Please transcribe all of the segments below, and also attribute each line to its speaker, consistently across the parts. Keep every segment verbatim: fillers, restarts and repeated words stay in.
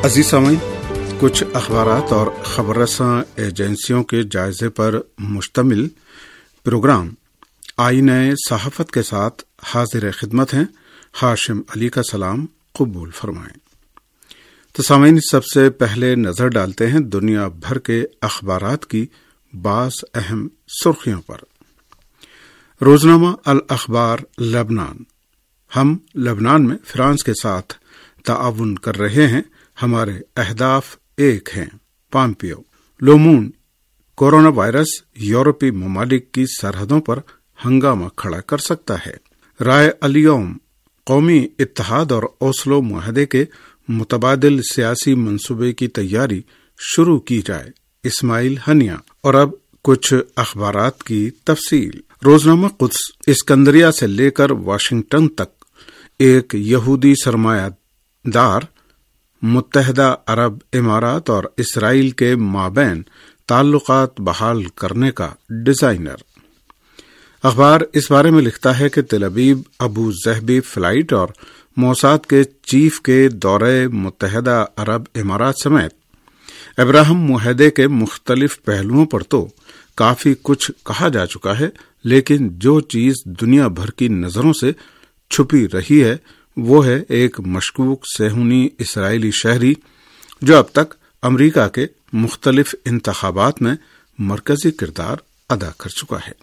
Speaker 1: عزیز سامعین، کچھ اخبارات اور خبر رساں ایجنسیوں کے جائزے پر مشتمل پروگرام آئینہ صحافت کے ساتھ حاضر خدمت ہیں۔ ہاشم علی کا سلام قبول فرمائیں۔ تو سامعین، سب سے پہلے نظر ڈالتے ہیں دنیا بھر کے اخبارات کی بعض اہم سرخیوں پر۔ روزنامہ الاخبار لبنان۔ ہم لبنان میں فرانس کے ساتھ تعاون کر رہے ہیں، ہمارے اہداف ایک ہیں۔ پامپیو۔ لومون۔ کورونا وائرس یورپی ممالک کی سرحدوں پر ہنگامہ کھڑا کر سکتا ہے۔ رائے الیوم۔ قومی اتحاد اور اوسلو معاہدے کے متبادل سیاسی منصوبے کی تیاری شروع کی جائے۔ اسماعیل ہنیا۔ اور اب کچھ اخبارات کی تفصیل۔ روزنامہ قدس۔ اسکندریہ سے لے کر واشنگٹن تک ایک یہودی سرمایہ دار متحدہ عرب امارات اور اسرائیل کے مابین تعلقات بحال کرنے کا ڈیزائنر۔ اخبار اس بارے میں لکھتا ہے کہ Tel Aviv Abu Dhabi flight اور موساد کے چیف کے دورے متحدہ عرب امارات سمیت ابراہم معاہدے کے مختلف پہلوؤں پر تو کافی کچھ کہا جا چکا ہے، لیکن جو چیز دنیا بھر کی نظروں سے چھپی رہی ہے وہ ہے ایک مشکوک صہیونی اسرائیلی شہری جو اب تک امریکہ کے مختلف انتخابات میں مرکزی کردار ادا کر چکا ہے۔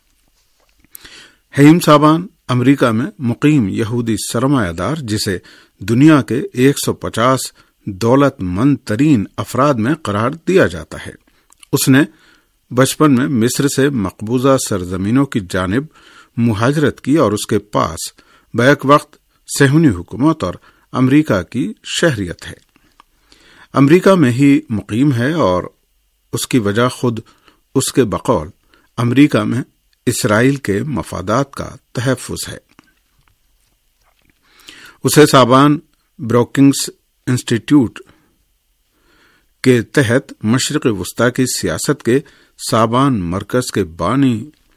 Speaker 1: حیم صابان امریکہ میں مقیم یہودی سرمایہ دار، جسے دنیا کے ایک سو پچاس دولت مند ترین افراد میں قرار دیا جاتا ہے، اس نے بچپن میں مصر سے مقبوضہ سرزمینوں کی جانب مہاجرت کی اور اس کے پاس بیک وقت صہیونی حکومت اور امریکہ کی شہریت ہے۔ امریکہ میں ہی مقیم ہے اور اس کی وجہ خود اس کے بقول امریکہ میں اسرائیل کے مفادات کا تحفظ ہے۔ اسے صابان بروکنگز انسٹیٹیوٹ کے تحت مشرق وسطی کی سیاست کے صابان مرکز کے بانی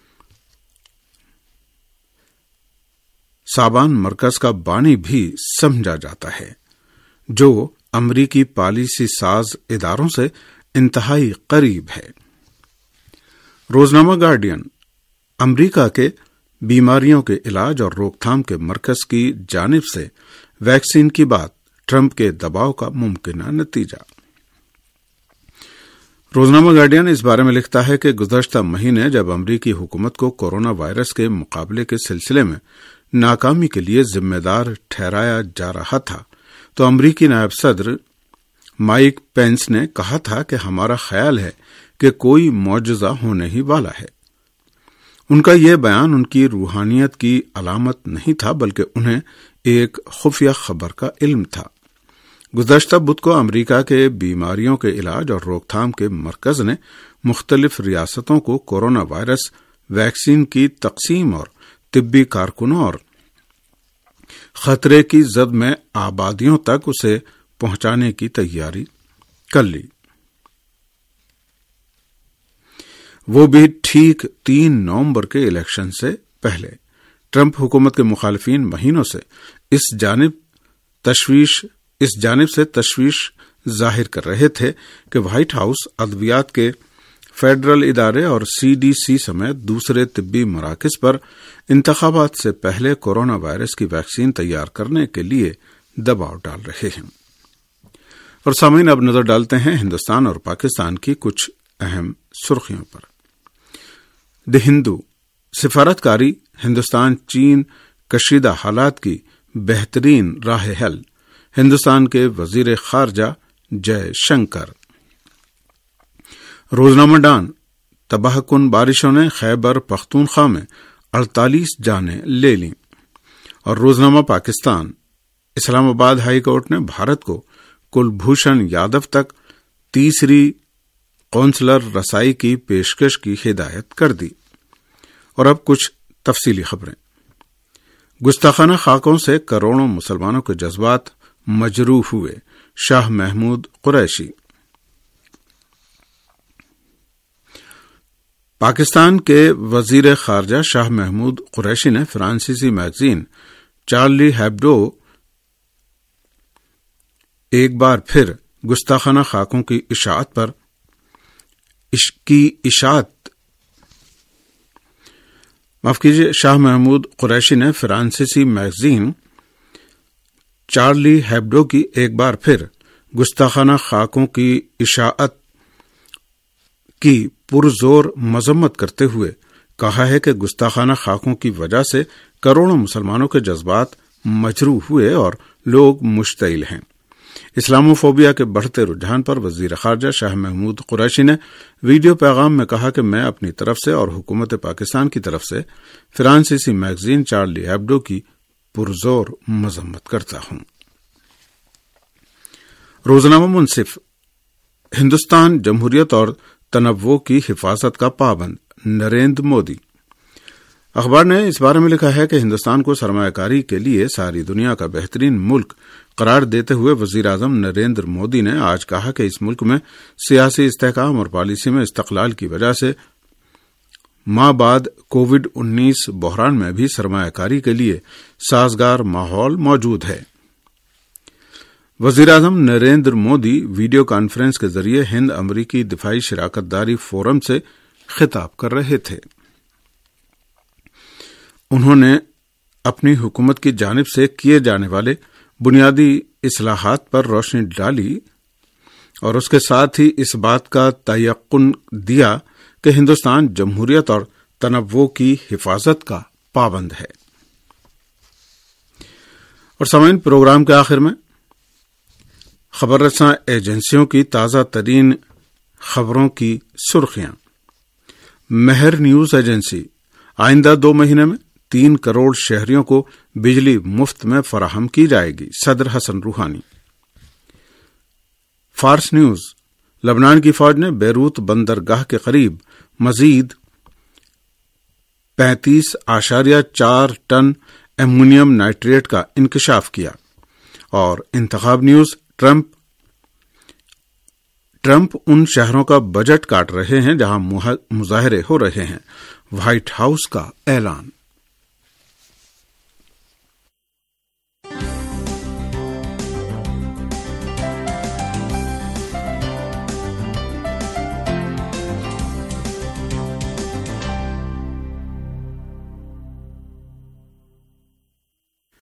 Speaker 1: صابان مرکز کا بانی بھی سمجھا جاتا ہے، جو امریکی پالیسی ساز اداروں سے انتہائی قریب ہے۔ روزنامہ گارڈین۔ امریکہ کے بیماریوں کے علاج اور روک تھام کے مرکز کی جانب سے ویکسین کی بات، ٹرمپ کے دباؤ کا ممکنہ نتیجہ۔ روزنامہ گارڈین اس بارے میں لکھتا ہے کہ گزشتہ مہینے جب امریکی حکومت کو کورونا وائرس کے مقابلے کے سلسلے میں ناکامی کے لیے ذمہ دار ٹھہرایا جا رہا تھا تو امریکی نائب صدر مائک پینس نے کہا تھا کہ ہمارا خیال ہے کہ کوئی معجزہ ہونے ہی والا ہے۔ ان کا یہ بیان ان کی روحانیت کی علامت نہیں تھا، بلکہ انہیں ایک خفیہ خبر کا علم تھا۔ گزشتہ بدھ کو امریکہ کے بیماریوں کے علاج اور روک تھام کے مرکز نے مختلف ریاستوں کو کورونا وائرس ویکسین کی تقسیم اور طبی کارکنوں اور خطرے کی زد میں آبادیوں تک اسے پہنچانے کی تیاری کر لی، وہ بھی ٹھیک تین نومبر کے الیکشن سے پہلے۔ ٹرمپ حکومت کے مخالفین مہینوں سے اس جانب تشویش اس جانب سے تشویش ظاہر کر رہے تھے کہ وائٹ ہاؤس ادویات کے فیڈرل ادارے اور سی ڈی سی سمیت دوسرے طبی مراکز پر انتخابات سے پہلے کورونا وائرس کی ویکسین تیار کرنے کے لیے دباؤ ڈال رہے ہیں۔ اور سامعین، اب نظر ڈالتے ہیں ہندوستان اور پاکستان کی کچھ اہم سرخیوں پر۔ دی ہندو۔ سفارتکاری ہندوستان چین کشیدہ حالات کی بہترین راہ حل، ہندوستان کے وزیر خارجہ جے شنکر۔ روزنامہ ڈان۔ تباہ کن بارشوں نے خیبر پختونخوا میں اڑتالیس جانیں لے لیں۔ اور روزنامہ پاکستان۔ اسلام آباد ہائی کورٹ نے بھارت کو کلبھوشن یادو تک تیسری قونصلر رسائی کی پیشکش کی ہدایت کر دی۔ اور اب کچھ تفصیلی خبریں۔ گستاخانہ خاکوں سے کروڑوں مسلمانوں کے جذبات مجروح ہوئے، شاہ محمود قریشی۔ پاکستان کے وزیر خارجہ شاہ محمود قریشی نے فرانسیسی میگزین چارلی ہیبڈو ایک بار پھر گستاخانہ خاکوں کی اشاعت پر کی اشاعت معاف کیجیے شاہ محمود قریشی نے فرانسیسی میگزین چارلی ہیبڈو کی ایک بار پھر گستاخانہ خاکوں کی اشاعت کی پرزور مذمت کرتے ہوئے کہا ہے کہ گستاخانہ خاکوں کی وجہ سے کروڑوں مسلمانوں کے جذبات مجروح ہوئے اور لوگ مشتعل ہیں۔ اسلاموفوبیا کے بڑھتے رجحان پر وزیر خارجہ شاہ محمود قریشی نے ویڈیو پیغام میں کہا کہ میں اپنی طرف سے اور حکومت پاکستان کی طرف سے فرانسیسی میگزین چارلی ہیبڈو کی پرزور مذمت کرتا ہوں۔ روزنامہ منصف، ہندوستان جمہوریت اور تنوع کی حفاظت کا پابند نریندر مودی۔ اخبار نے اس بارے میں لکھا ہے کہ ہندوستان کو سرمایہ کاری کے لیے ساری دنیا کا بہترین ملک قرار دیتے ہوئے وزیر اعظم نریندر مودی نے آج کہا کہ اس ملک میں سیاسی استحکام اور پالیسی میں استقلال کی وجہ سے ماں بعد کووڈ انیس بحران میں بھی سرمایہ کاری کے لیے سازگار ماحول موجود ہے۔ وزیر اعظم نریندر مودی ویڈیو کانفرنس کے ذریعے ہند امریکی دفاعی شراکت داری فورم سے خطاب کر رہے تھے۔ انہوں نے اپنی حکومت کی جانب سے کیے جانے والے بنیادی اصلاحات پر روشنی ڈالی اور اس کے ساتھ ہی اس بات کا تیقن دیا کہ ہندوستان جمہوریت اور تنوع کی حفاظت کا پابند ہے۔ اور سامعین، پروگرام کے آخر میں خبر رساں ایجنسیوں کی تازہ ترین خبروں کی سرخیاں۔ مہر نیوز ایجنسی آئندہ دو مہینے میں تین کروڑ شہریوں کو بجلی مفت میں فراہم کی جائے گی، صدر حسن روحانی۔ فارس نیوز، لبنان کی فوج نے بیروت بندرگاہ کے قریب مزید پینتیس اشاریہ چار ٹن ایمونیم نائٹریٹ کا انکشاف کیا۔ اور انتخاب نیوز، ٹرمپ ٹرمپ ان شہروں کا بجٹ کاٹ رہے ہیں جہاں مظاہرے ہو رہے ہیں، وائٹ ہاؤس کا اعلان۔